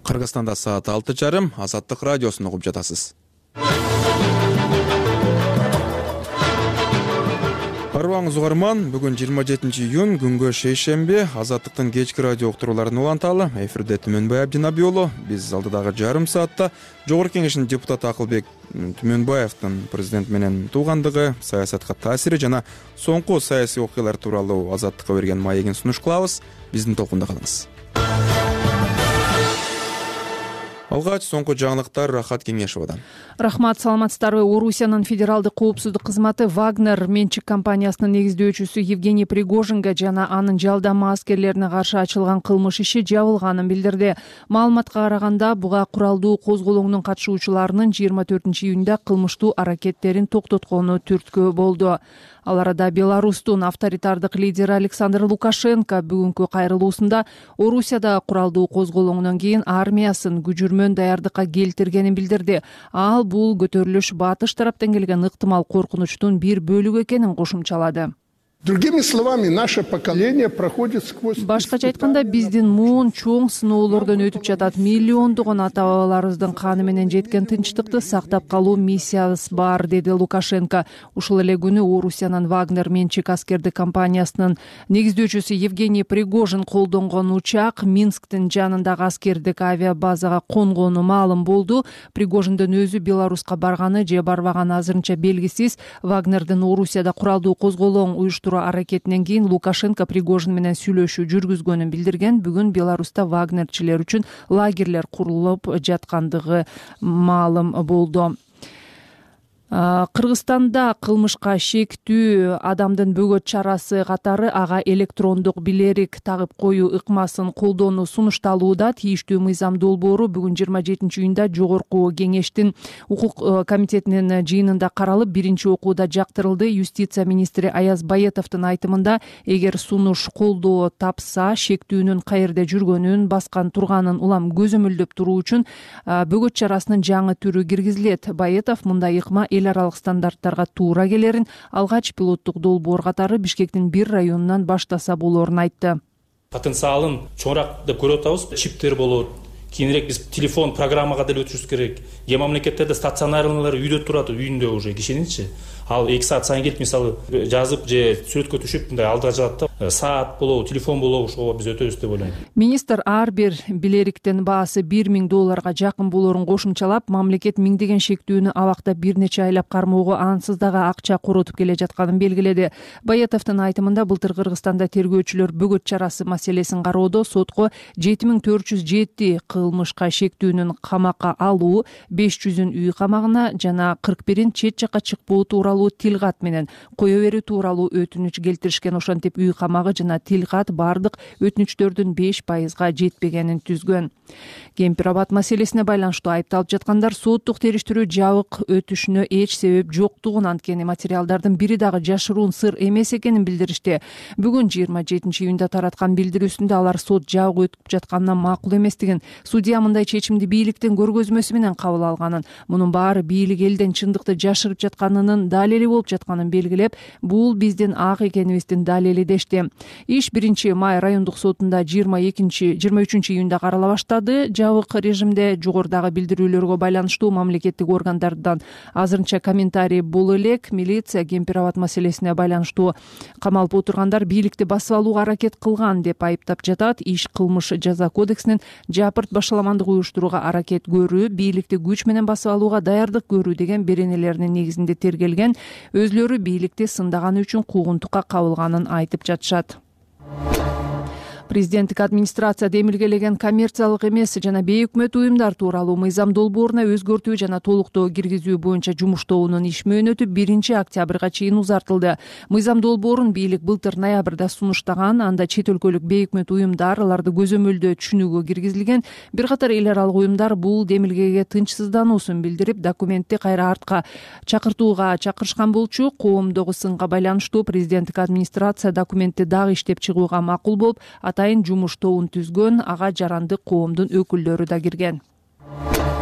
Кыргызстанда саат 6:30, Азаттык радиосун угуп жатасыз. Арбаңыз угарман, бүгүн 27-июнь, күнгө шейшемби, Азаттыктын кечки радио уктурууларын уланталы. Эфирде Түмөнбай Абдинабий уулу. Биз алдыдагы жарым саатта Жогорку Кеңештин депутаты Акылбек Түмөнбаевдин президент менен туугандыгы, саясатка таасири жана соңку саясий окуялар тууралуу Азаттыкка берген маегин сунуш кылабыз. Биздин толкунда калыңыз. Алгач соңку жаңылыктар Рахат Кеңешовадан. Рахмат, саламатсыздарбы. Орусиянын федералдык коопсуздук кызматы Вагнер менчик компаниясынын негиздөөчүсү Евгений Пригожинге жана анын жалдама аскерлерине каршы ачылган кылмыш иши жабылганын билдирди. Маалыматка караганда, буга куралдуу козголоңдун катышуучуларынын 24-июнда кылмыштуу аракеттерин токтоткону түрткү болду. Ал арада Беларустун авторитардык лидери Александр Лукашенко бүгүнкү кайрылуусунда Орусияда куралдуу козголоңдон кийин армиясын күжүрмөн даярдыкка келтиргенин билдирди. Ал бул көтөрүлүш батыш тараптан келген ыктымал коркунучтун бир бөлүгү экенин кошумчалады. Другими словами, наше поколение проходит сквозь... Башкача айтканда, биздин муун чоң сыноолордон өтүп жатат. Миллиондогон ата-бабаларыбыздын каны менен жеткен тынчтыкты сактап калуу миссиябыз бар, деди Лукашенко. Ушул эле күнү Орусиянын Вагнер менчик аскердик компаниясынын негиздөөчүсү Евгений Пригожин колдонгон учак Минсктин жанындагы аскердик авиабазага конгону маалым болду. Пригожиндин өзү Беларуска барганы же барбаганы азырынча белгисиз. Вагнердин Орусияда куралдуу козголоң уюштуруу аракетинен кийин Лукашенко Пригожин менен сүйлөшүү жүргүзгөнүн билдирген. Бүгүн Беларуста вагнерчилер үчүн лагерлер курулуп жаткандыгы маалым болду. Кыргызстанда кылмышка шектүү адамдын бөгөт чарасы катары ага электрондук билерик тагып коюу ыкмасын колдонуу сунушталууда. Тийиштүү мыйзам долбоору бүгүн 27-июнда Жогорку Кеңештин укук комитетинин жыйынында каралып, биринчи окууда жактырылды. Юстиция министри Аяз Баетовдун айтымында, эгер сунуш колдоо тапса, шектүүнүн каерде жүргөнүн, баскан турганын улам көзөмөлдөп туруу үчүн бөгөт чарасынын жаңы түрү киргизилет. Баетов мындай ыкма эл аралык стандарттарга туура келерин, алгач пилоттук долбоор катары Бишкектин бир районунан баштаса болоорун айтты. Потенциалын чоңураак деп көрүп атабыз. Чиптер болот. Кийинирээк биз телефон программага деле өтүшүбүз керек. Кээ мамлекеттерде стационарлар үйдө турат, үйүндө уже кишининчи. Ал 2 саат сайын келип, мисалы, жазып же сүрөткө түшүп, мындай алдыга жатат да. Саат болобу, телефон болобу, ошого биз өтөбүз деп ойлойм. Министр ар бир билериктин баасы $1000 жакын болоорун кошумчалап, мамлекет миңдеген шектүүнү абактап бир нече айлап кармоого ансыз дагы акча коротуп келе жатканын белгиледи. Баетовдун айтымында, былтыр Кыргызстанда тергөөчүлөр бөгөт чарасы маселесин кароодо сотко 7407 кылмышка шектүүнүн камакка алуу, 500-ün үй камагына жана 41-ин чет жакка чыкпоо тууралуу тилкат менен кое берүү тууралуу өтүнүч келтиришкен. Ошентип үй камагы жана тилкат бардык өтүнүчтөрдүн 5%-га жетпегенин түзгөн. Кемпир абад маселесине байланыштуу айыпталып жаткандар соттук териштирүү жабык өтүшүнө эч себеп жоктугун, анткени материалдардын бири дагы жашыруун сыр эмес экенин билдиришти. Бүгүн 27-июнда тараткан билдирүүсүндө алар сот жабык өтүп жатканынан макул эместигин, судья мындай чечимди бийликтин көргөзмөсү менен кабыл алганын, мунун баары бийлик элден чындыкты жашырып жатканынын далели болуп жатканын белгилеп, бул биздин ак экенибиздин далели дешти. Иш 1-май райондук сотунда 23-июнда карала баштады. Жабык режимде жогорудагы билдирүүлөргө байланыштуу мамлекеттик органдардан азырынча комментарий боло элек. Милиция кемпир абад маселесине байланыштуу камалып отургандар бийликти басып алууга аракет кылган деп айыптап жатат. Иш кылмыш жаза кодексинин жапырт башаламандык уюштурууга аракет көрүү, бийликти күч менен басып алууга даярдык көрүү деген беренелеринин негизинде тергелген. Өзлөрү бийликти сындаганы үчүн куугунтукка кабылганын айтып жатышат. Президенттик администрация демилгелеген коммерциялык эмес жана бейөкмөт уюмдар тууралуу мыйзам долбооруна өзгөртүү жана толуктоо киргизүү боюнча жумуштоонун иш мөөнөтү 1-октябрга чейин узартылды. Мыйзам долбоорун бийлик былтыр ноябрда сунуштаган. Анда чет өлкөлүк бейөкмөт уюмдар, аларды көзөмөлдөө түшүнүгү киргизилген. Бир катар эл аралык уюмдар бул демилгеге тынчсыздануусун билдирип, документти кайра артка чакыртууга чакырышкан болчу. Коомдогу сынга байланыштуу президенттик администрация документти дагы иштеп чыгууга макул болуп, атайын жумуш тобун түзгөн. Ага жарандык коомдун өкүлдөрү да кирген.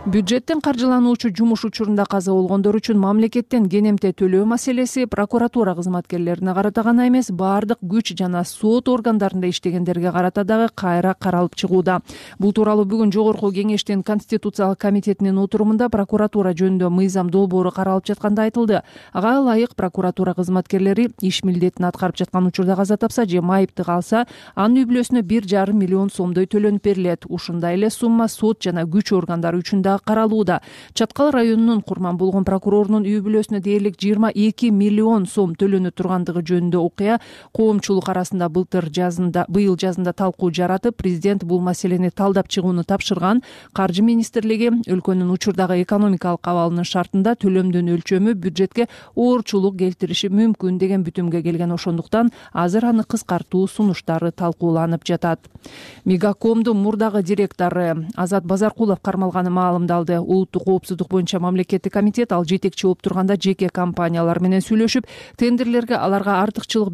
Бюджеттен каржылануучу жумуш учурунда каза болгондор үчүн мамлекеттен кенемте төлөө маселеси прокуратура кызматкерлерине карата гана эмес, баардык күч жана сот органдарында иштегендерге карата дагы кайра каралып чыгууда. Бул тууралуу бүгүн Жогорку Кеңештин Конституциялык комитетинин отурумунда прокуратура жөнүндө мыйзам долбоору каралып жатканда айтылды. Ага ылайык прокуратура кызматкерлери иш милдетин аткарып жаткан учурда каза тапса же майыпты калса, анын үй бүлөсүнө 1,5 миллион сомдой төлөнүп берилет. Ушундай эле сумма сот жана күч органдары үчүн каралууда. Чаткал районунун курман болгон прокурорунун үй бүлөсүнө дээрлик 22 миллион сом төлөнүп тургандыгы жөнүндө окуя коомчулук арасында быйыл жазында талкуу жаратып, президент бул маселени талдап чыгууну тапшырган. Каржы министрлиги өлкөнүн учурдагы экономикалык абалынын шартында төлөмдүн өлчөмү бюджетке оорчулук келтириши мүмкүн деген бүтүмгө келген. Ошондуктан азыр аны кыскартуу сунуштары талкууланып жатат. Мегакомдун мурдагы директору Азат Базаркулов кармалганы маалымдалды. Улуттук коопсуздук боюнча мамлекеттик комитет ал жетекчи болуп турганда жеке компаниялар менен сүйлөшүп, тендерлерде аларга артыкчылык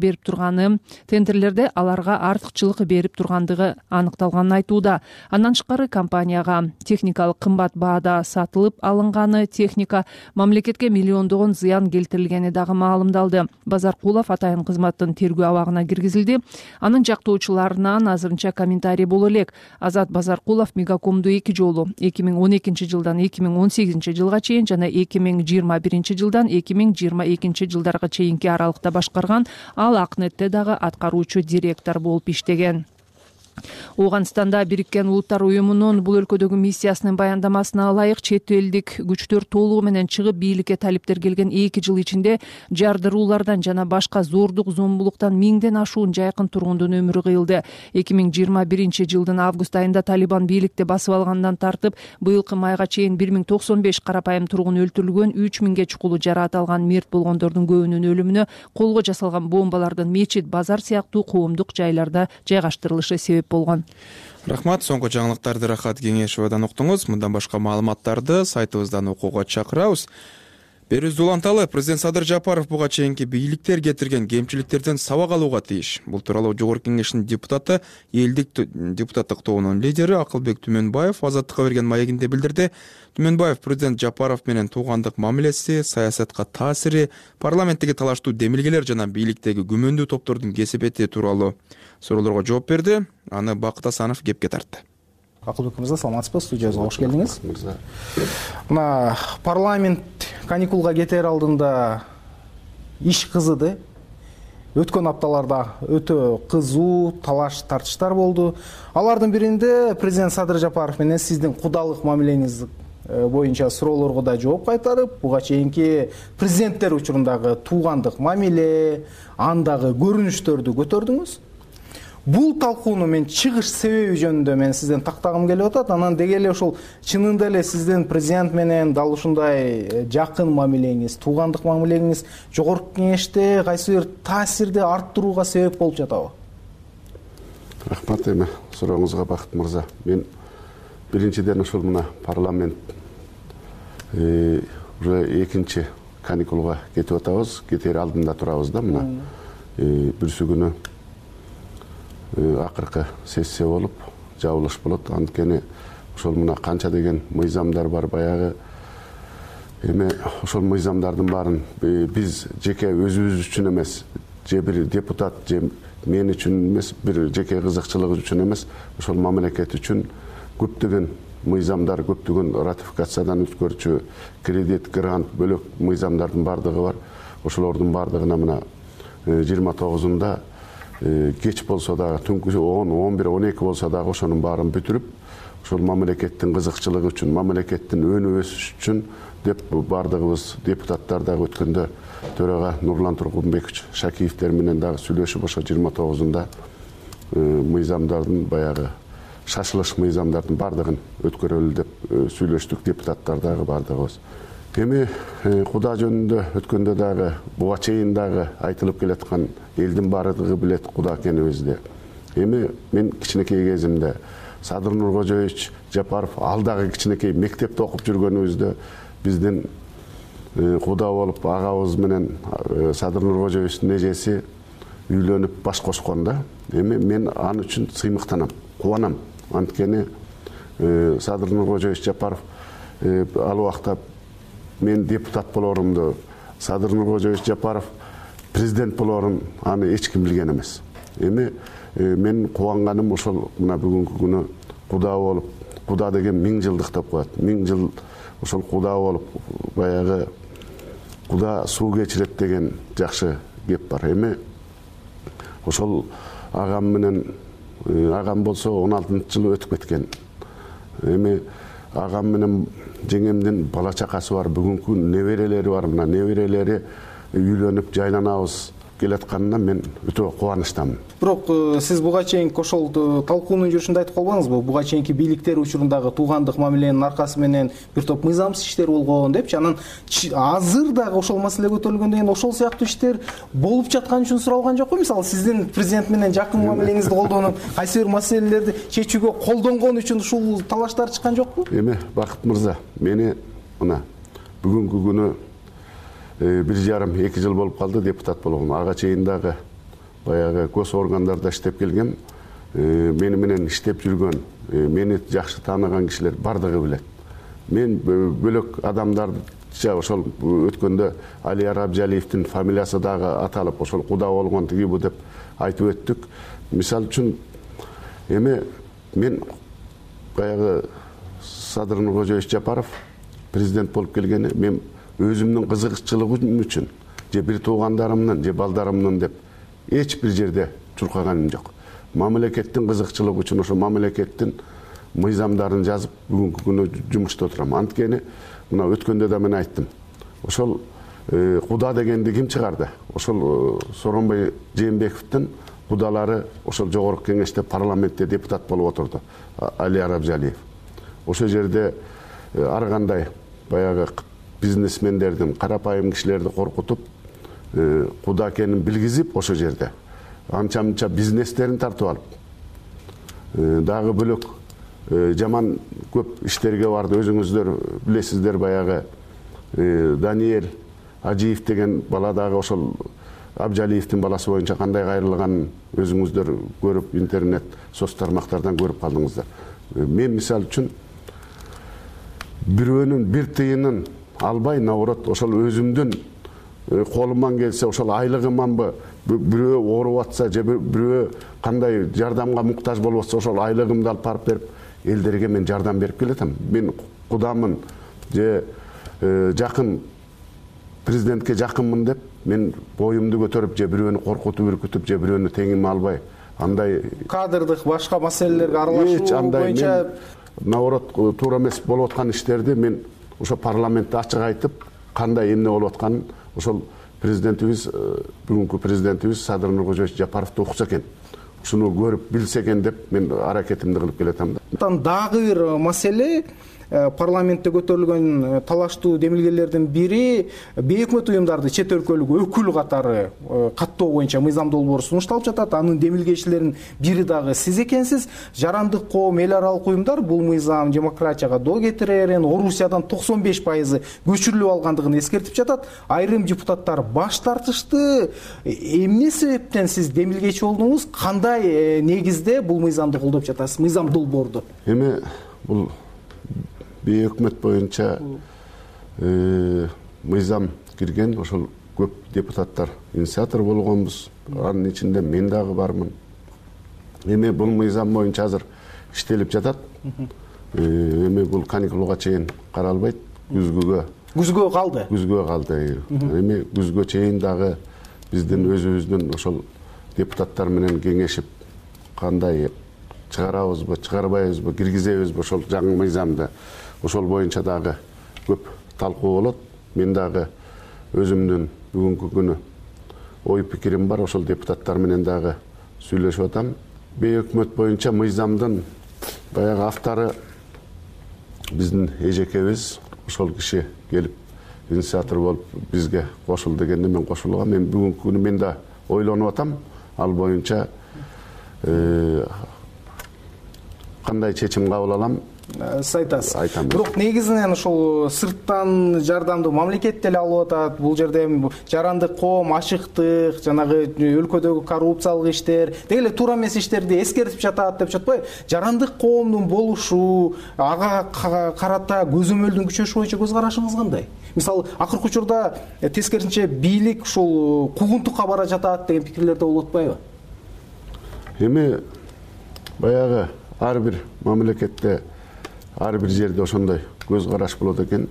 берип тургандыгы аныкталганын айтууда. Андан тышкары компанияга техникалык кымбат баада сатылып алынганы, техника мамлекетке миллиондогон зыян келтирилгени дагы маалымдалды. Базаркулов атайын кызматтын тергөө абагына киргизилди. Анын жактоочуларынан азырынча комментарий боло элек. Азат Базаркулов Мегакомду 2 жолу 2012 жылдан 2018 жылга чейин жана 2021 жылдан 2022 жылдарга чейинки аралыкта башкарган. Ал Акнетте дагы аткаруучу директор болуп иштеген. Ооганстанда Бириккен Улуттар Уюмунун бул өлкөдөгү миссиясынын баяндамасына ылайык чет элдик күчтөр толугу менен чыгып бийликке талиптер келген 2 жыл ичинде жардыруулардан жана башка зордук зомбулуктан 1000ден ашуун жайкын тургундун өмүрү кыйылды. 2021 жылдын август айында Талибан бийликти басып алгандан тартып быйылкы майга чейин 1095 карапайым тургун өлтүрүлгөн, 3000ге чукулу жараат алган, мерт болгондордун көбүнүн өлүмүнө колго жасалган бомбалардын мечит, базар сыяктуу коомдук жайларда жайгаштырылышы себеп болгон. Рахмат, соңку жаңылыктарды Рахат Кеңешовадан уктуңуз. Мындан башка маалыматтарды сайтыбыздан окууга чакырабыз. Берүүбүздү уланталы, президент Садыр Жапаров буга чейинки бийликтер кетирген кемчиликтерден сабак алууга тийиш. Бул тууралуу Жогорку Кеңештин депутаты, элдик депутаттык тобунун лидери Акылбек Түмөнбаев Азаттыкка берген маегинде билдирди. Түмөнбаев президент Жапаров менен туугандык мамилеси, саясатка таасири, парламенттеги талаштуу демилгелер жана бийликтеги күмөндүү топтордун кесепети тууралуу суроолорго жооп берди. Аны Бакыт Асанов кепке тартты. Акылбек мырза, саламатсызбы? Студиябызга кош келдиңиз. Мына парламент каникулга кетер алдында иш кызыды. Өткөн апталарда өтө кызуу талаш тартыштар болду. Алардын биринде президент Садыр Жапаров менен сиздин кудалык мамилеңиз боюнча суроолорго да жооп кайтарып, буга чейинки президенттер учурундагы туугандык мамиле, андагы көрүнүштөрдү көтөрдүңүз. Бул талкууну мен чыгыш себеби жөнүндө мен сизден тактагым келип атат. Анан деги эле ошол чынында эле сиздин президент менен дал ушундай жакын мамилеңиз, туугандык мамилеңиз Жогорку Кеңеште кайсы бир таасирди арттырууга себеп болуп жатабы? Рахмат, эми сурооңузга Бакыт мырза. Мен биринчиден ушул мына парламент уже экинчи каникулга кетип атабыз. Кетер алдында турабыз да мына. Бүрсү күнү акыркы сессия болуп, жабылыш болот. Анткени ошол мына канча деген мыйзамдар бар баягы. Эми ошол мыйзамдардын баарын биз жеке өзүбүз үчүн эмес, же бир депутат, же мен үчүн эмес, бир жеке кызыкчылык үчүн эмес, ошол мамлекет үчүн көптөгөн мыйзамдар, көптөгөн ратификациядан өткөрчү кредит, грант, бөлөк мыйзамдардын бардыгы бар. Ошолордун бардыгына мына 29-унда кеч болсо дагы, түнкү 10, 11, 12 болсо дагы ошонун баарын бүтүрүп, ошол мамлекеттин кызыкчылыгы үчүн, мамлекеттин өнүп өсүшү үчүн деп бардыгыбыз депутаттар дагы өткөндө төрага Нурлан Тургунбекович Шакиевтер менен дагы сүйлөшүп, ошо 29-унда мыйзамдардын баягы шашылыш мыйзамдардын бардыгын өткөрөлү деп сүйлөштүк депутаттар дагы бардыгыбыз. Эми куда жөнүндө өткөндө дагы буга чейин дагы айтылып келаткан элдин бардыгы билет куда экенибизди. Эми мен кичинекей кезимде Садыр Нуркожоевич Жапаров алдагы кичинекей мектепте окуп жүргөнүбүздө биздин куда болуп агабыз менен Садыр Нуркожоевичтин эжеси үйлөнүп баш кошкон да. Эми мен аны үчүн сыймыктанам, кубанам. Анткени Садыр Нуркожоевич Жапаров ал убакта мен депутат болорумду, Садыр Нуркожоевич Жапаров президент болорун аны эч ким билген эмес. Эми мен кубанганым ошол мына бүгүнкү күнү куда болуп, куда деген 1000 жылдык деп коет. 1000 жыл ошол куда болуп, баягы куда суу кечирет деген жакшы кеп бар. Эми ошол агам менен агам болсо 16-жылы өтүп кеткен. Эми агам менен жеңемдин бала чакасы бар, бүгүнкү неберелери бар. Мына неберелери үйлөнүп жайланабыз келатканына мен өтө кубанычтамын. Бирок сиз буга чейинки ошол талкуунун жүрүшүндө айтып калбаңызбы? Буга чейинки бийликтер учурундагы туугандык мамиленин аркасы менен бир топ мыйзамсыз иштер болгон депчи. Анан азыр дагы ошол маселе көтөрүлгөндөн кийин ошол сыяктуу иштер болуп жаткан үчүн суралган жокпу? Мисалы, сиздин президент менен жакын мамилеңизди колдонуп, кайсы бир маселелерди чечүүгө колдонгон үчүн ушул талаштар чыккан жокпу? Эми Бакыт мырза, мени мына бүгүнкү күнү 1,5-2 жыл болуп калды депутат болгон. Ага чейин дагы баягы гос органдарда иштеп келгем. Мени менен иштеп жүргөн, мени жакшы тааныган кишилер бардыгы билет. Мен бөлөк адамдарча ошол өткөндө Алияр Абжалиевдин фамилиясы дагы аталып, ошол куда болгон тиги бу деп айтып өттүк. Мисал үчүн эми мен баягы Садыр Нуркожоевич Жапаров президент болуп келгени мен өзүмдүн кызыкчылыгым үчүн, же бир туугандарымдын, же балдарымдын деп эч бир жерде чуркаганым жок. Мамлекеттин кызыкчылыгы үчүн ошо мамлекеттин мыйзамдарын жазып бүгүнкү күнү жумушта отурам. Анткени мына өткөндө да мен айттым. Ошол куда дегенди ким чыгарды? Ошол Сооронбай Жээнбековдун кудалары ошол жогорку кеңеште парламентте депутат болуп отурду. Алияр Абжалиев. Ошол жерде ар кандай баягы бизнесмендердин, карапайым кишилерди коркутуп, куда экенин билгизип, ошол жерде анча-мынча бизнестерин тартып алып, дагы бөлөк жаман көп иштерге барды. Өзүңүздөр билесиздер, баягы Даниэль Ажиев деген бала дагы ошол Абжалиевдин баласы боюнча кандай кайрылганын өзүңүздөр көрүп, интернет, соц тармактардан көрүп калдыңыздар. Мен мисал үчүн бирөөнүн бир тыйынын албай, наоборот, ошол өзүмдүн колуман келсе, ошол айлыгыманбы бирөө ооруп атса, же бирөө кандай жардамга муктаж болуп атса, ошол айлыгымды алып барып берип, элдерге мен жардам берип келатам. Мен кудамын, же жакын президентке жакынмын деп, мен боюмду көтөрүп, же бирөөнү коркутуп, үркүтүп, же бирөөнү теңиме албай, андай кадрдык башка маселелерге аралашуу боюнча, наоборот, туура эмес болуп аткан иштерди мен ошо парламентте ачык айтып, кандай эмне болуп атканын ошол президентибиз, бүгүнкү президентибиз Садыр Нуркожоевич Жапаровду укса экен, ушуну көрүп билсе экен деп мен аракетимди кылып келатам да. Дагы бир маселе, парламентте көтөрүлгөн талаштуу демилгелердин бири бейөкмөт уюмдарды чет өлкөлүк өкүл катары каттоо боюнча мыйзам долбоору сунушталып жатат. Анын демилгечилеринин бири дагы сиз экенсиз. Жарандык коом, эл аралык уюмдар бул мыйзам демократияга доо кетирерин, Орусиядан 95% көчүрүлүп алгандыгын эскертип жатат. Айрым депутаттар баш тартышты. Эмне себептен сиз демилгечи болдуңуз? Кандай негизде бул мыйзамды колдоп жатасыз, мыйзам долбоорду? Эми бул бейөкмөт боюнча мыйзам кирген, ошол көп депутаттар инициатор болгонбуз. Анын ичинде мен дагы бармын. Эми бул мыйзам боюнча азыр иштелип жатат. Эми бул каникулга чейин каралбайт, күзгө калды. Эми күзгө чейин дагы биздин өзүбүздүн ошол депутаттар менен кеңешип, кандай чыгарабызбы, чыгарбайбызбы, киргизебизби ошол жаңы мыйзамды, ошол боюнча дагы көп талкуу болот. Мен дагы өзүмдүн бүгүнкү күнү ой пикирим бар, ошол депутаттар менен дагы сүйлөшүп атам. Бейөкмөт боюнча мыйзамдын баягы автору биздин эжекебиз, ошол киши келип инициатор болуп бизге кошул дегенде мен кошулгам. Мен бүгүнкү күнү мен да ойлонуп атам, ал боюнча кандай чечим кабыл алам. Сиз айтасыз. Айтам. Бирок негизинен ошол сырттан жардамды мамлекет деле алып атат. Бул жерде эми жарандык коом, ачыктык, жанагы өлкөдөгү коррупциялык иштер, деги эле туура эмес иштерди эскертип жатат деп жатпайбы? Жарандык коомдун болушу, ага карата көзөмөлдүн күчөшү боюнча көз карашыңыз кандай? Мисалы, акыркы учурда тескерисинче бийлик ушул куугунтукка бара жатат деген пикирлер да болуп атпайбы? Эми баягы ар бир мамлекетте ар бир жерде ошондой көз караш болот экен.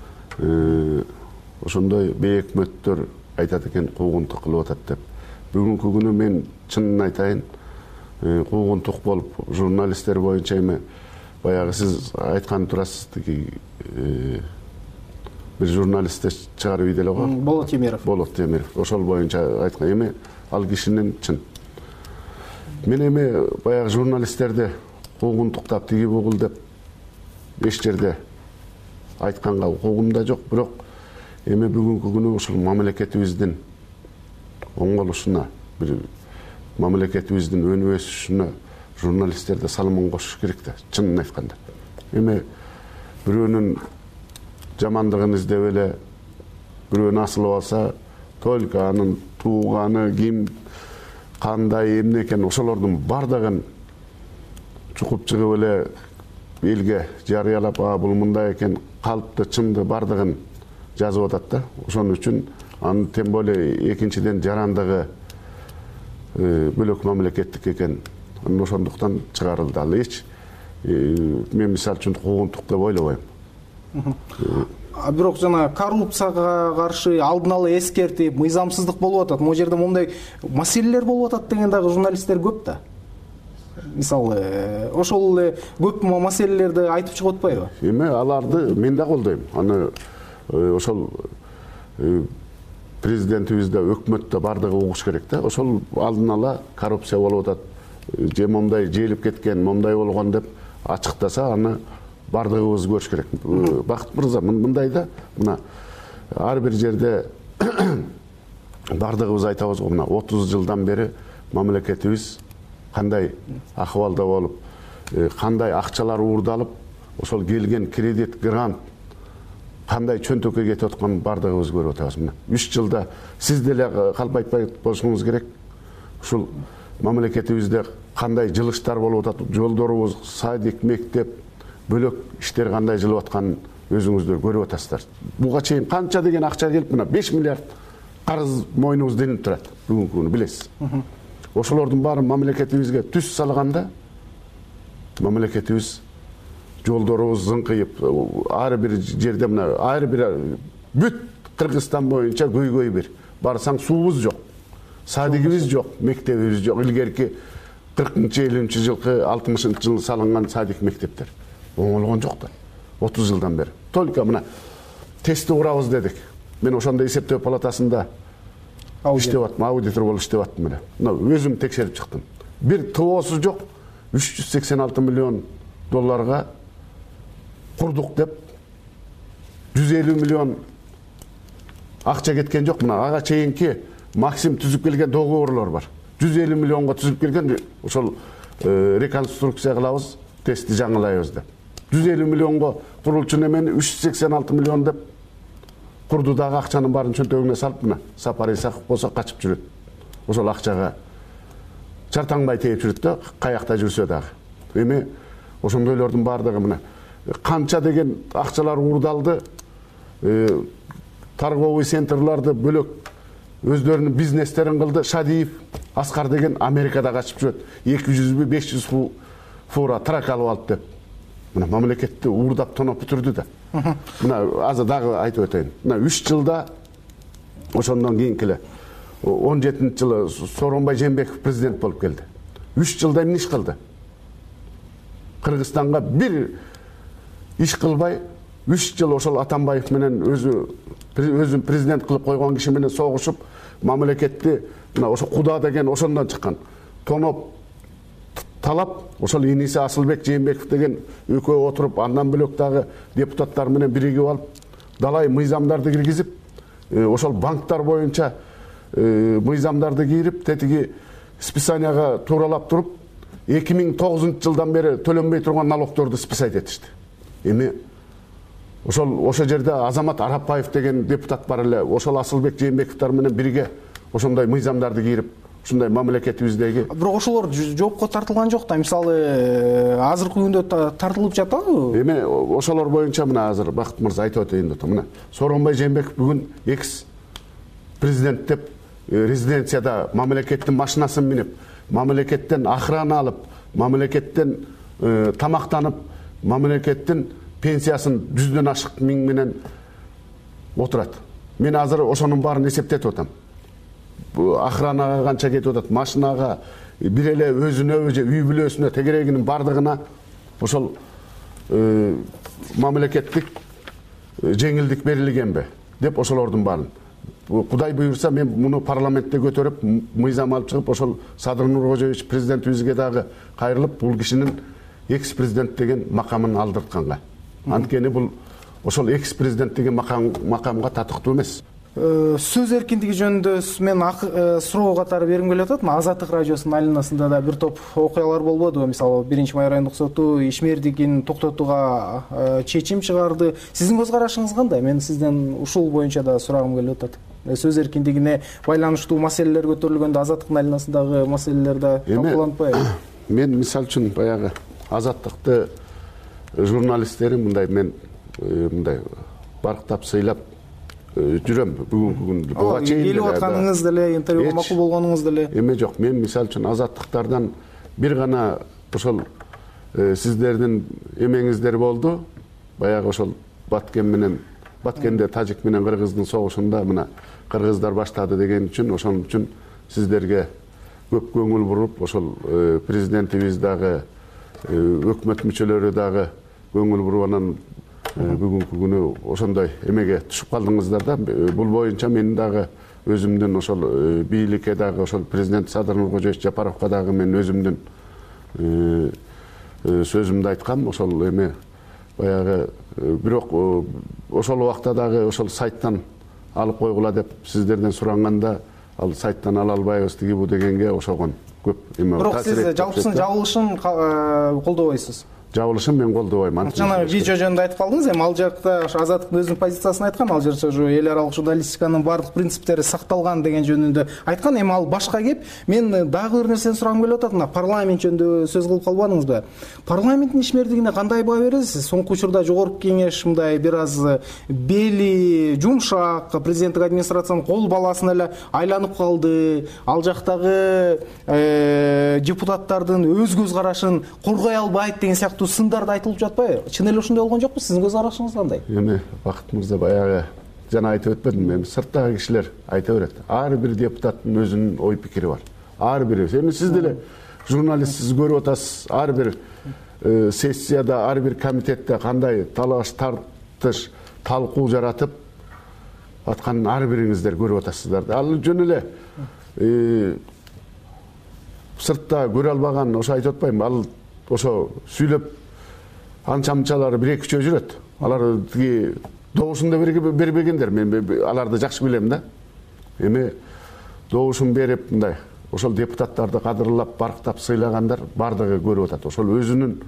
Ошондой бейөкмөттөр айтат экен куугунтук кылып атат деп. Бүгүнкү күнү мен чынын айтайын, куугунтук болуп журналисттер боюнча эми баягы сиз айткан турасыз, бир журналистте чыгарып ийди эле го. Болот Темиров. Болот Темиров. Ошол боюнча айткан. Эми ал кишинин чын. Мен эми баягы журналисттерди куугунтуктап тиги бугул деп эч жерде айтканга укугум да жок, бирок эми бүгүнкү күнү ушул мамлекетибиздин оңголушуна, бир мамлекетибиздин өнүп өсүшүнө журналисттерде салымын кошуш керек да, чынын айтканда. Эми бирөөнүн жамандыгын издеп эле бирөөнү асылып алса, только анын тууганы ким, кандай, эмне экен, ошолордун бардыгын чукуп чыгып эле элге жарыялап, бул мындай экен, калыпты, чынды бардыгын жазып атат да. Ошон үчүн анын тем более экинчиден жарандыгы бөлөк мамлекеттик экен. Ошондуктан чыгарылды. Ал эч мен мисалы үчүн куугунтук деп ойлобойм. Бирок жана коррупцияга каршы алдын ала эскертип, мыйзамсыздык болуп атат. Могу жерде мондай маселелер болуп атат деген дагы журналисттер көп да. Мисалы, ошол эле көп маселелерди айтып чыгып атпайбы? Эми аларды мен да колдойм. Аны ошол президентибизде, өкмөттө бардыгы угуш керек да. Ошол алдын ала коррупция болуп атат, же момдай желип кеткен, момдай болгон деп ачыктаса, аны бардыгыбыз көрүш керек. Бакыт мырза, мындай да, мына ар бир жерде бардыгыбыз айтабыз го, мына 30 жылдан бери мамлекетибиз кандай акыбалда болуп, кандай акчалар уурдалып, ошол келген кредит, грант кандай чөнтөккө кетип атканын бардыгыбыз көрүп атабыз. Мына 3 жылда сиз деле калп айтпай болушуңуз керек. Ушул мамлекетибизде кандай жылыштар болуп атат, жолдорубуз, садик, мектеп, бөлөк иштер кандай жылып атканын өзүңүздөр көрүп атасыздар. Буга чейин канча деген акча келип, мына 5 миллиард карыз мойнуңузда илинип турат. Бүгүнкү күнү билесиз. Ошолордун баарын мамлекетибизге түз салганда, мамлекетибиз жолдорубуз зыңкыйып, ар бир жерде, мына ар бир бүт Кыргызстан боюнча көйгөй бир. Барсаң суубуз жок, садигибиз жок, мектебибиз жок. Илгерки 40-50 жылкы, 60 жылы салынган садик мектептер оңолгон жок да. 30 жылдан бери. Только мына тестти урабыз дедик. Мен ошондо эсептөө палатасында иштеп аттым, аудитор болуп иштеп аттым эле. Мына өзүм текшерип чыктым. Бир ТОсу жок, 386 миллион долларга курдук деп 150 миллион акча кеткен жок. Мына ага чейинки Максим түзүп келген договорлор бар. 150 миллионго түзүп келген, ошол реконструкция кылабыз, тестти жаңылайбыз деп. 150 миллионго курулчу немени 386 миллион деп курду, дагы акчанын баарын чөнтөгүнө салып, мына Сапар Исаков болсо качып жүрөт. Ошол акчага чартаңбай тээп жүрөт да, каякта жүрсө дагы. Эми ошондойлордун баардыгы мына канча деген акчалар уурдалды, торговый центрларды бөлөк өздөрүнүн бизнестерин кылды. Шадиев, Аскар деген Америкада качып жүрөт. 200-500 фура трак алып алып деп. Мына мамлекетти уурдап тоноп бүтүрдү да. Мына азыр дагы айтып өтөйүн. Мына 3 жылда ошондон кийинки эле 17-жылы Сооронбай Жээнбеков президент болуп келди. 3 жылда эмне иш кылды? Кыргызстанга бир иш кылбай, 3 жыл ошол Атамбаев менен өзүн президент кылып койгон киши менен согушуп, мамлекетти мына ошо куда деген ошондон чыккан. Тоноп талап, ошол иниси Асылбек Жээнбеков деген экөө отуруп, андан бөлөк дагы депутаттар менен биригип алып, далай мыйзамдарды киргизип, ошол банктар боюнча мыйзамдарды кийирип, тетиги списанияга тууралап туруп, 2009 жылдан бери төлөнбөй турган налогторду списать этишти. Эми ошо жерде Азамат Арапбаев деген депутат бар эле. Ошол Асылбек Жээнбековдор менен бирге ошондой мыйзамдарды кийирип, ушундай мамлекетибиздеги. Бирок ошолор жоопко тартылган жок да. Мисалы азыркы күндө тартылып жатабы? Эми ошолор боюнча мына азыр Бакыт мырза айтып өтөйүн деп. Мына Сооронбай Жээнбеков бүгүн экс президент деп резиденцияда мамлекеттин машинасын минип, мамлекеттен охрана алып, мамлекеттен тамактанып, мамлекеттин пенсиясын 100дөн ашык миң менен отурат. Мен азыр ошонун баарын эсептетип атам. Охранага канча кетип атат, машинага, бир эле өзүнө, үй бүлөсүнө, тегерегинин бардыгына ошол мамлекеттик жеңилдик берилгенби деп ошолордун баарын. Кудай буйрса мен муну парламентте көтөрүп, мыйзам алып чыгып, ошол Садыр Нуркожоевич президентибизге дагы кайрылып, бул кишинин экс-президент деген макамын алдыртканга. Анткени бул ошол экс-президент деген макамга татыктуу эмес. Сөз эркиндиги жөнүндө мен суроо катары бергим келип атат. Азаттык радиосунун айланасында да бир топ окуялар болбодубу? Мисалы 1-Май райондук соту ишмердигин токтотууга чечим чыгарды. Сиздин көз карашыңыз кандай? Мен сизден ушул боюнча да сурагым келип атат. Сөз эркиндигине байланыштуу маселелер көтөрүлгөндө азаттыктын айланасындагы маселелер да талкууланбайбы? Мен мисал үчүн баягы азаттыкты журналисттерин мен мындай барктап сыйлап жүрөм бүгүнкү күндө. Буга чейин келип атканыңыз деле, интервьюга макул болгонуңуз деле. Эме жок, мен мисал үчүн азаттыктардан бир гана ошол сиздердин эмеңиздер болду. Баягы ошол Баткенде тажик менен кыргыздын согушунда мына кыргыздар баштады деген үчүн, ошон үчүн сиздерге көп көңүл буруп, ошол президентибиз дагы, өкмөт мүчөлөрү дагы көңүл буруп, анан бүгүнкү күнү ошондой эмеге түшүп калдыңыздар да. Бул боюнча мен дагы өзүмдүн ошол бийликке дагы, ошол президент Садыр Нуркожоевич Жапаровго дагы мен өзүмдүн сөзүмдү айткам. Ошол эме баягы, бирок ошол убакта дагы ошол сайттан алып койгула деп сиздерден суранганда, ал сайттан ала албайбыз тиги бу дегенге ошогон көп эме. Бирок сиз жалпысын жабылышын колдобойсуз? Жабылышын мен колдобойм. Жана видео жөнүндө айтып калдыңыз, эми ал жакта Азаттыктын өзүнүн позициясын айткан, ал жерде эл аралык журналистиканын баардык принциптери сакталган деген жөнүндө айткан. Эми ал башка кеп, мен дагы бир нерсени сурагым келип атат. Мына парламент жөнүндө сөз кылып калбадыңызбы? Парламенттин ишмердигине кандай баа бересиз? Соңку учурда жогорку кеңеш мындай бир аз бели жумшак, президенттик администрациянын кол баласына эле айланып калды. Ал жактагы депутаттардын өз көз карашын коргой албайт деген сыяктуу сындарды айтылып жатпайбы? Чын эле ошондой болгон жокпу? Сиздин көз карашыңыз кандай? Эми Бакыт мырза баягы жана айтып өтпөдүм, эми сырттагы кишилер айта берет. Ар бир депутаттын өзүнүн ой пикири бар. Ар бири. Эми сиз деле журналистсиз көрүп атасыз. Ар бир сессияда, ар бир комитетте кандай талаш, тартыш, талкуу жаратып атканын ар бириңиздер көрүп атасыздар. Ал жөн эле сыртта көрө албаган, ошо айтып атпайм, ал ошо сүйлөп анча-мынчалары бир-эки жөө жүрөт. Алар тиги добушунда бербегендер. Мен аларды жакшы билем да. Эми добушун берип мындай ошол депутаттарды кадырлап, барктап сыйлагандар бардыгы көрүп атат. Ошол өзүнүн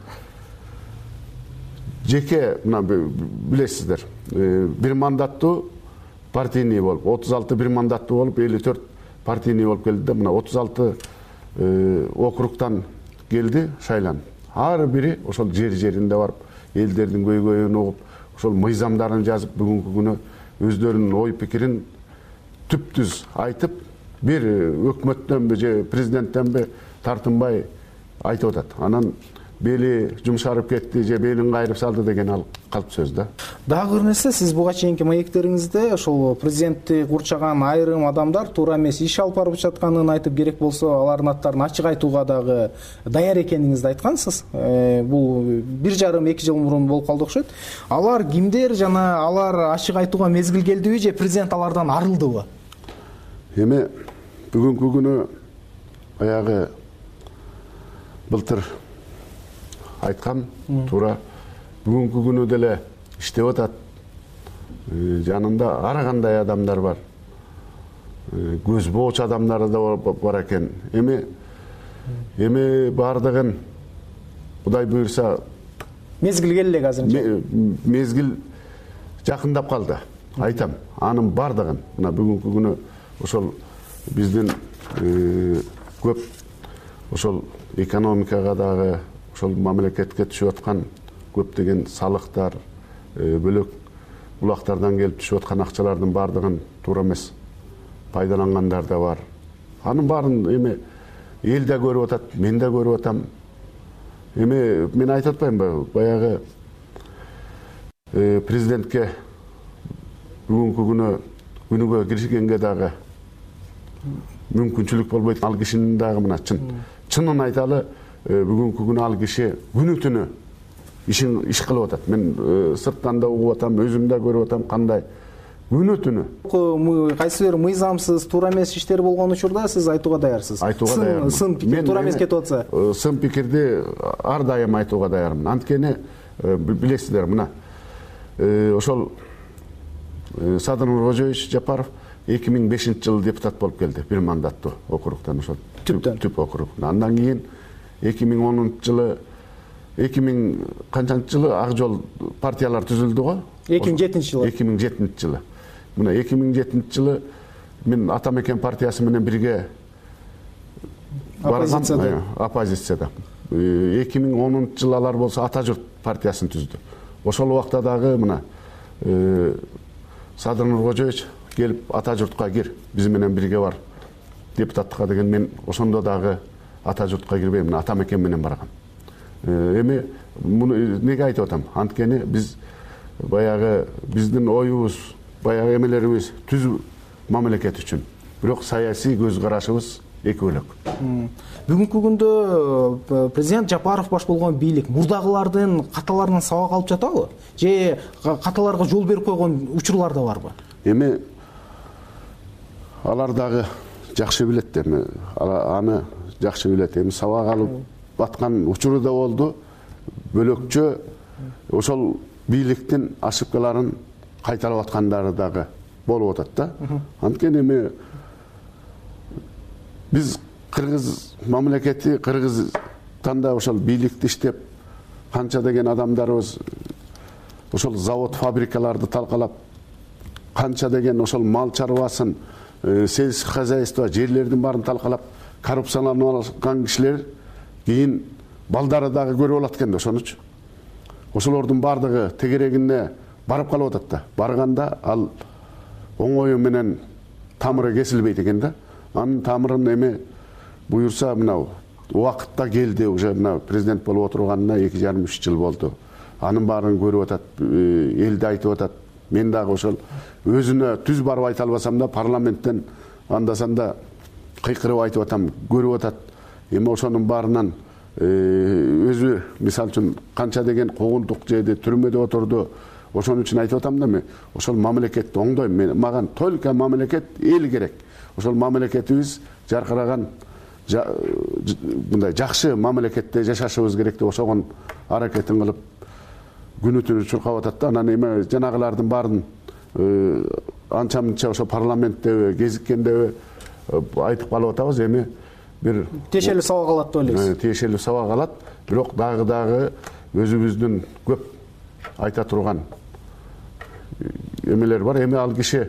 жеке, мына билесиздер, бир мандаттуу партийный болуп, 36 бир мандаттуу болуп, 54 партийный болуп келди да. Мына 36 округтан келди шайланып. Ар бири ошол жер-жеринде барып, элдердин көйгөйүн угуп, ошол мыйзамдарын жазып, бүгүнкү күнү өздөрүнүн ой пикирин түп-түз айтып, бир өкмөттөнбү же президенттенби тартынбай айтып атат. Анан бели жумшарып кетти же белин кайрып салды деген ал калп сөз да. Дагы бир нерсе, сиз буга чейинки маектериңизде ошол президентти курчаган айрым адамдар туура эмес иш алып барып жатканын айтып, керек болсо алардын аттарын ачык айтууга дагы даяр экениңизди айткансыз. Бул 1,5-2 жыл мурун болуп калды окшойт. Алар кимдер жана алар ачык айтууга мезгил келдиби же президент алардан арылдыбы? Эми бүгүнкү күнү баягы былтыр айткам, туура бүгүнкү күнү деле иштеп атат. Жанында ар кандай адамдар бар. Көз боочу адамдар да бар экен. Эми Эми бардыгын Кудай буйрса мезгил келди азыр. Мезгил жакындап калды. Айтам, анын бардыгын мына бүгүнкү күнү ошол биздин көп ошол экономикага дагы ошол мамлекетке түшүп аткан көптөгөн салыктар, бөлөк булактардан келип түшүп аткан акчалардын бардыгын туура эмес пайдалангандар да бар. Анын баарын эми эл да көрүп атат, мен да көрүп атам. Эми мен айтып атпаймынбы, баягы президентке бүгүнкү күнүгө киришкенге дагы мүмкүнчүлүк болбойт. Ал кишинин дагы мына чынын айталы, бүгүнкү күнү ал киши күнү түнү иш кылып атат. Мен сырттан да угуп атам, өзүм да көрүп атам кандай күнү түнү. Кайсы бир мыйзамсыз, туура эмес иштер болгон учурда сиз айтууга даярсыз. Айтууга даярмын. Сын пикир туура эмес кетип атса. Сын пикирди ар дайым айтууга даярмын. Анткени билесиздер, мына ошол Садыр Нуркожоевич Жапаров 2005-жылы депутат болуп келди, бир мандаттуу округтан, ошол түп округ. Андан кийин 2010-жылы 2000 канчанчы жылы Ак Жол партиялар түзүлдү го? 2007-жылы. 2007-жылы. Мына 2007-жылы мен Атамекен партиясы менен бирге баргам оппозицияда. 2010-жылы алар болсо Ата журт партиясын түздү. Ошол убакта дагы мына Садыр Нуркожоевич келип Ата журтка кир, биз менен бирге бар депутаттыкка деген, мен ошондо дагы Ата журтка кирбейм, мына Атамекен менен баргам. Эми муну неге айтып атам? Анткени биз баягы биздин оюбуз, баягы эмелерибиз түз мамлекет үчүн. Бирок саясий көз карашыбыз эки бөлөк. Бүгүнкү күндө президент Жапаров баш болгон бийлик мурдагылардын каталарынан сабак алып жатабы? Же каталарга жол берип койгон учурлар да барбы? Эми алар дагы жакшы билет, эми аны жакшы билет. Эми сабак алып баткан учуру да болду. Бөлөкчө ошол бийликтин ошибкаларын кайталап аткандары дагы болуп атат да. Анткени эми биз Кыргыз мамлекети, Кыргызстанда да ошол бийликти иштеп канча деген адамдарыбыз ошол завод, фабрикаларды талкалап, канча деген ошол мал чарбасын, сельский хозяйство, жерлердин баарын талкалап, коррупцияланып алган кишилер кийин балдары дагы көрүп алат экен да, ошонучу. Ошолордун бардыгы тегерегине барып калып атат да. Барганда ал оңою менен тамыры кесилбейт экен да. Анын тамырын эми буюрса мына убакытта келди, уже мына президент болуп отурганына 2,5-3 жыл болду. Анын баарын көрүп атат, элди айтып атат. Мен дагы ошол өзүнө түз барып айта албасам да парламенттен андасанда кыйкырып айтып атам, көрүп атат. Эми ошонун баарынан өзү мисалы үчүн канча деген куугунтук жеди, түрмөдө отурду. Ошон үчүн айтып атам да, мен ошол мамлекетти оңдойм. Мага только мамлекет, эл керек. Ошол мамлекетибиз жаркыраган мындай жакшы мамлекетте жашашыбыз керек деп ошогон аракетин кылып күнү түнү чуркап атат да. Анан эми жанагылардын баарын анча-мынча ошо парламенттеби, кезиккендеби айтып калып атабыз. Эми бир тиешелүү сабак алат деп ойлойсуз? Тиешелүү сабак алат, бирок дагы өзүбүздүн көп айта турган эмелер бар. Эми ал киши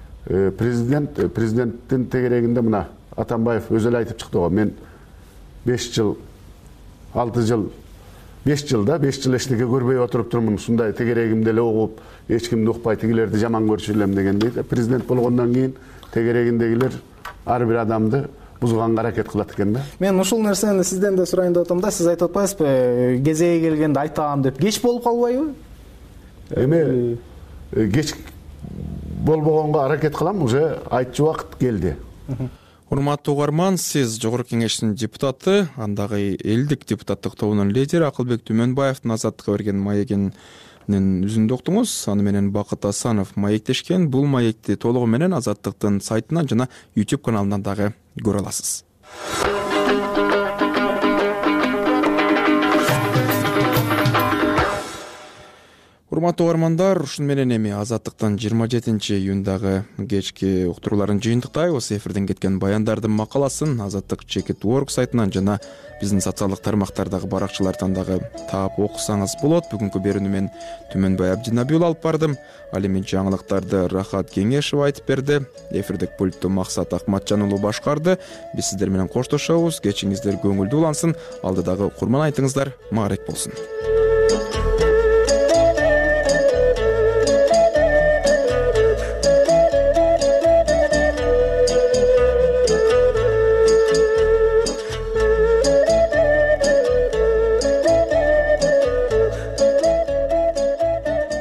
президенттин тегерегинде мына Атамбаев өзү эле айтып чыкты го. Мен 5 жыл, 6 жыл, 5 жылда 5 жыл эчтеке көрбөй отуруп турмун. Ушундай тегерегимде эле угуп, эч кимди укпай тигилерди жаман көрчү элем деген дейт. Президент болгондон кийин тегерегиндегилер ар бир адамды бузганга аракет кылат экен да. Мен ушул нерсени сизден да сурайын деп атам да. Сиз айтып атпайсызбы, кезеги келгенде айтам деп. Кеч болуп калбайбы? Эми кеч болбогонго аракет кылам, уже айтчу убакыт келди. Урматтуу угарман, сиз Жогорку Кеңештин депутаты, андагы элдик депутаттык тобунун лидери Акылбек Түмөнбаевдин Азаттыкка берген маегинин үзүндү уктуңуз. Аны менен Бакыт Асанов маектешкен. Бул маекти толугу менен Азаттыктын сайтынан жана YouTube каналынан дагы көрө аласыз. урматтуу угармандар, ушуну менен эми Азаттыктын 27-июндагы кечки уктурууларын жыйынтыктайбыз. Эфирден кеткен баяндардын макаласын Азаттык Чекит.org сайтынан жана биздин социалдык тармактардагы баракчалардан дагы таап окусаңыз болот. Бүгүнкү берүүнү мен Түмөнбай Абдинабиұлы алып бардым. Ал эми жаңылыктарды Рахат Кеңешева айтып берди. Эфирдик пультту Максат Акматжан уулу башкарды. Биз сиздер менен коштошобуз. Кечиңиздер көңүлдүү улансын. Алдыдагы курман айтыңыздар маарек болсун.